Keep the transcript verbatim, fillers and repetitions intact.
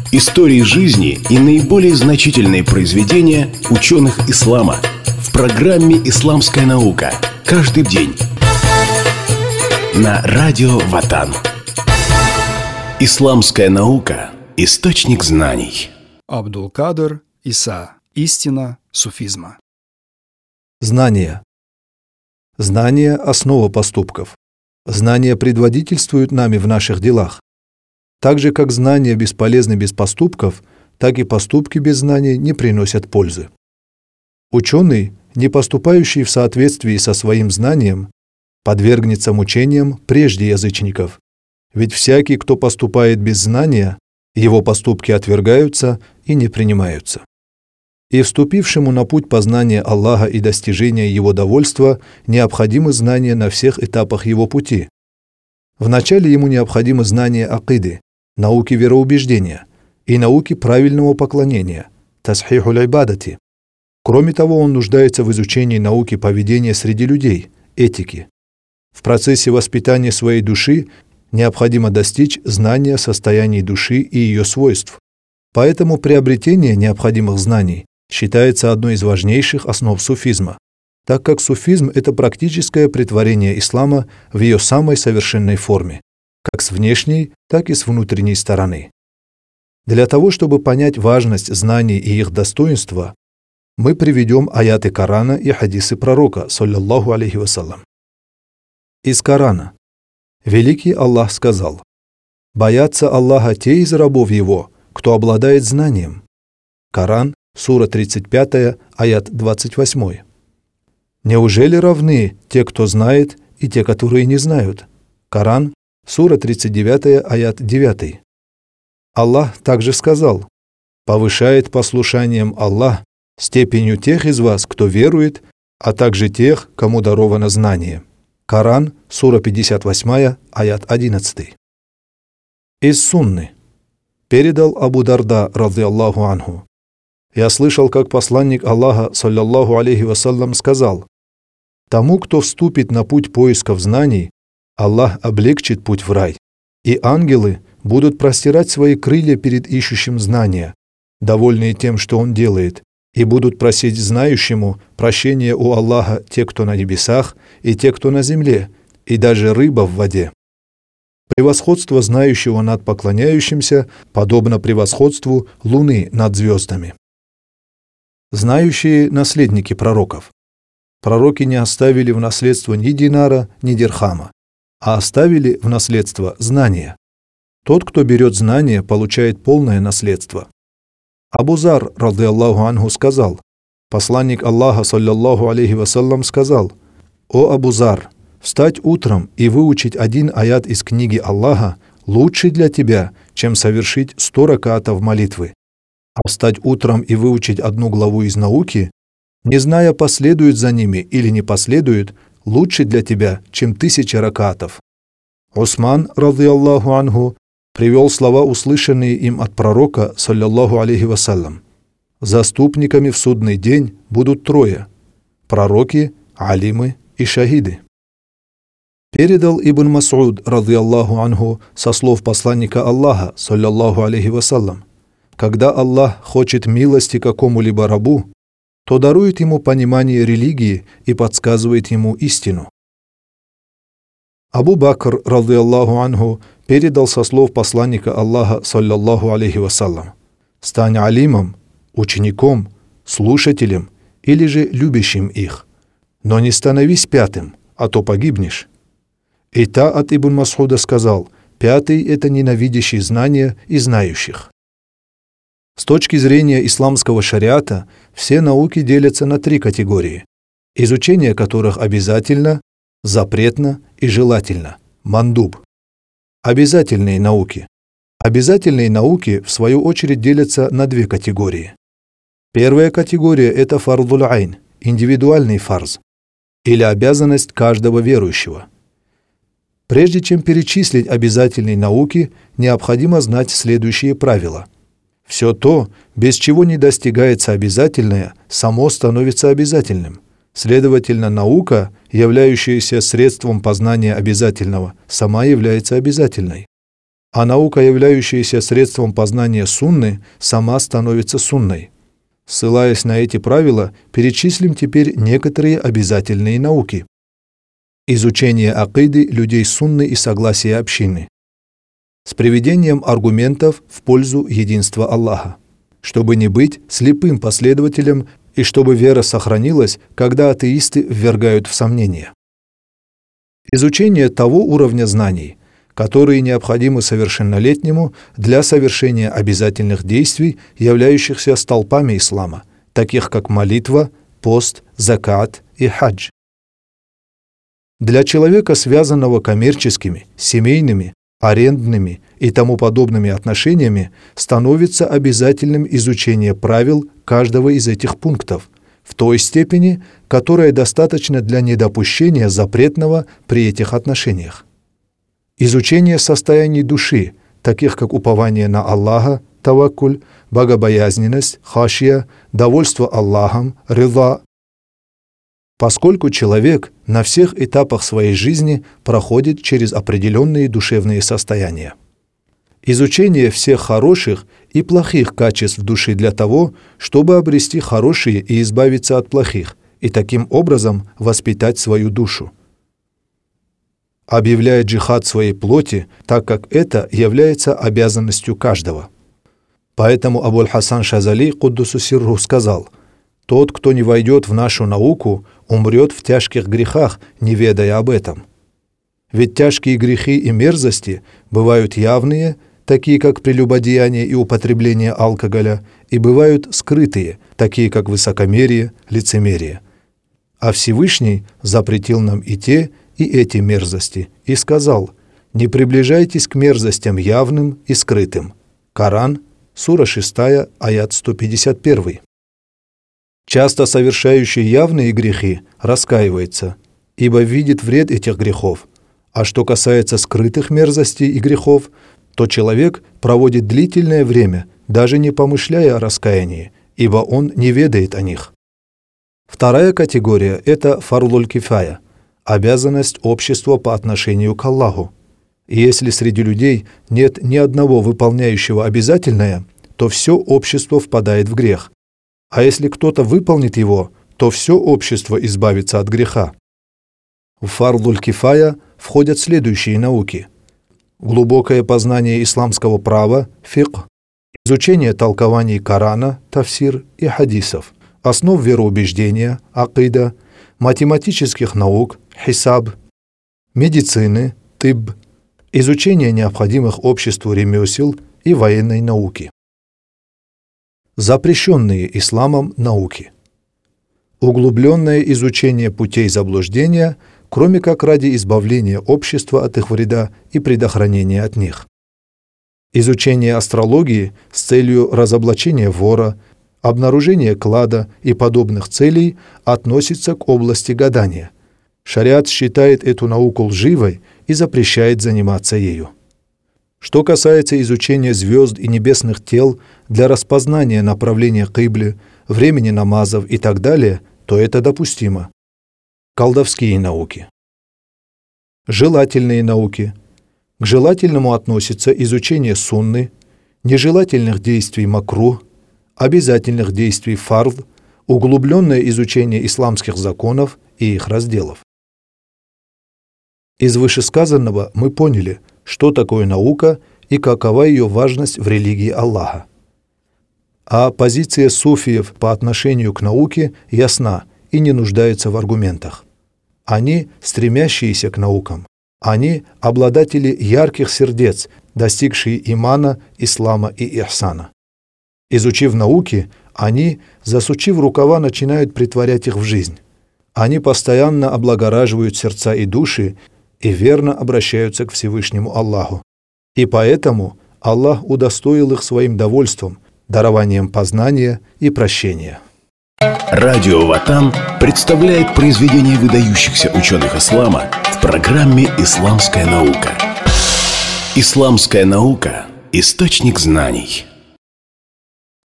Истории жизни и наиболее значительные произведения ученых ислама в программе «Исламская наука». Каждый день на радио Ватан. Исламская наука – источник знаний. Абдул-Кадр Иса. Истина суфизма. Знания. Знания – основа поступков. Знания предводительствуют нами в наших делах. Так же, как знания бесполезны без поступков, так и поступки без знаний не приносят пользы. Ученый, не поступающий в соответствии со своим знанием, подвергнется мучениям прежде язычников. Ведь всякий, кто поступает без знания, его поступки отвергаются и не принимаются. И вступившему на путь познания Аллаха и достижения Его довольства необходимы знания на всех этапах его пути. Вначале ему необходимо знание акиды, науки вероубеждения и науки правильного поклонения, тасхихуль ибадати. Кроме того, он нуждается в изучении науки поведения среди людей, этики. В процессе воспитания своей души необходимо достичь знания состояний души и ее свойств. Поэтому приобретение необходимых знаний считается одной из важнейших основ суфизма, так как суфизм – это практическое претворение ислама в ее самой совершенной форме, как с внешней, так и с внутренней стороны. Для того, чтобы понять важность знаний и их достоинства, мы приведем аяты Корана и хадисы пророка, саллаллаху алейхи вассалям. Из Корана. Великий Аллах сказал: «Боятся Аллаха те из рабов Его, кто обладает знанием». Коран, сура тридцать пятая, аят двадцать восьмой. «Неужели равны те, кто знает, и те, которые не знают?» Коран, сура тридцать девятая, аят девятый. Аллах также сказал: «Повышает послушанием Аллах степенью тех из вас, кто верует, а также тех, кому даровано знание». Коран, сура пятьдесят восьмая, аят одиннадцатый. Из Сунны. Передал Абу Дарда, радзиаллаху анху: «Я слышал, как посланник Аллаха, саллаллаху алейхи вассалям, сказал: тому, кто вступит на путь поисков знаний, Аллах облегчит путь в рай, и ангелы будут простирать свои крылья перед ищущим знания, довольные тем, что он делает, и будут просить знающему прощения у Аллаха те, кто на небесах, и те, кто на земле, и даже рыба в воде. Превосходство знающего над поклоняющимся подобно превосходству луны над звездами». Знающие наследники пророков. Пророки не оставили в наследство ни динара, ни дирхама, а оставили в наследство знания. Тот, кто берет знание, получает полное наследство. Абу Зар, радзиаллаху анху, сказал: посланник Аллаха, саллаллаху алейхи вассалям, сказал: «О Абу Зар, встать утром и выучить один аят из книги Аллаха лучше для тебя, чем совершить сто ракатов молитвы. А встать утром и выучить одну главу из науки, не зная, последует за ними или не последует, лучше для тебя, чем тысяча ракатов». Усман, радзиаллаху анху, привел слова, услышанные им от пророка, саллаллаху алейхи вассалям: «Заступниками в судный день будут трое – пророки, алимы и шахиды». Передал Ибн Мас'уд, радзиаллаху анху, со слов посланника Аллаха, саллаллаху алейхи вассалям: «Когда Аллах хочет милости какому-либо рабу, то дарует ему понимание религии и подсказывает ему истину». Абу Бакр, радзиаллаху анху, передал со слов посланника Аллаха, саллаллаху алейхи вассалям: «Стань алимом, учеником, слушателем или же любящим их, но не становись пятым, а то погибнешь». И та от Ибн Мас'уда сказал: «Пятый – это ненавидящий знания и знающих». С точки зрения исламского шариата, все науки делятся на три категории, изучение которых обязательно, запретно и желательно – мандуб. Обязательные науки. Обязательные науки, в свою очередь, делятся на две категории. Первая категория – это фардуль айн, индивидуальный фарз, или обязанность каждого верующего. Прежде чем перечислить обязательные науки, необходимо знать следующие правила. Все то, без чего не достигается обязательное, само становится обязательным. Следовательно, наука, являющаяся средством познания обязательного, сама является обязательной. А наука, являющаяся средством познания сунны, сама становится сунной. Ссылаясь на эти правила, перечислим теперь некоторые обязательные науки. Изучение акиды людей сунны и согласия общины. С приведением аргументов в пользу единства Аллаха, чтобы не быть слепым последователем и чтобы вера сохранилась, когда атеисты ввергают в сомнение. Изучение того уровня знаний, которые необходимы совершеннолетнему для совершения обязательных действий, являющихся столпами ислама, таких как молитва, пост, закат и хадж. Для человека, связанного коммерческими, семейными, арендными и тому подобными отношениями, становится обязательным изучение правил каждого из этих пунктов в той степени, которая достаточна для недопущения запретного при этих отношениях. Изучение состояний души, таких как упование на Аллаха, таваккуль, богобоязненность, хашья, довольство Аллахом, рыда. Поскольку человек на всех этапах своей жизни проходит через определенные душевные состояния. Изучение всех хороших и плохих качеств души для того, чтобы обрести хорошие и избавиться от плохих, и таким образом воспитать свою душу. Объявляя джихад своей плоти, так как это является обязанностью каждого. Поэтому Абуль-Хасан Шазали, куддусу сирру, сказал: «Тот, кто не войдет в нашу науку, умрет в тяжких грехах, не ведая об этом». Ведь тяжкие грехи и мерзости бывают явные, такие как прелюбодеяние и употребление алкоголя, и бывают скрытые, такие как высокомерие, лицемерие. А Всевышний запретил нам и те, и эти мерзости, и сказал: «Не приближайтесь к мерзостям явным и скрытым». Коран, сура шестая, аят сто пятьдесят один. Часто совершающий явные грехи раскаивается, ибо видит вред этих грехов. А что касается скрытых мерзостей и грехов, то человек проводит длительное время, даже не помышляя о раскаянии, ибо он не ведает о них. Вторая категория – это фарлуль кифая – обязанность общества по отношению к Аллаху. И если среди людей нет ни одного выполняющего обязательное, то все общество впадает в грех. А если кто-то выполнит его, то все общество избавится от греха. В фарлуль кифая входят следующие науки: глубокое познание исламского права, фикх, изучение толкований Корана, тафсир и хадисов, основ вероубеждения, акида, математических наук, хисаб, медицины, тибб, изучение необходимых обществу ремесел и военной науки. Запрещенные исламом науки. Углубленное изучение путей заблуждения, кроме как ради избавления общества от их вреда и предохранения от них. Изучение астрологии с целью разоблачения вора, обнаружения клада и подобных целей относится к области гадания. Шариат считает эту науку лживой и запрещает заниматься ею. Что касается изучения звезд и небесных тел для распознания направления кибли, времени намазов и так далее, то это допустимо. Колдовские науки. Желательные науки. К желательному относится изучение сунны, нежелательных действий макрух, обязательных действий фард, углубленное изучение исламских законов и их разделов. Из вышесказанного мы поняли, что такое наука и какова ее важность в религии Аллаха. А позиция суфиев по отношению к науке ясна и не нуждается в аргументах. Они стремящиеся к наукам. Они обладатели ярких сердец, достигшие имана, ислама и ихсана. Изучив науки, они, засучив рукава, начинают претворять их в жизнь. Они постоянно облагораживают сердца и души и верно обращаются к Всевышнему Аллаху. И поэтому Аллах удостоил их своим довольством, дарованием познания и прощения. Радио Ватан представляет произведения выдающихся ученых ислама в программе «Исламская наука». Исламская наука – источник знаний.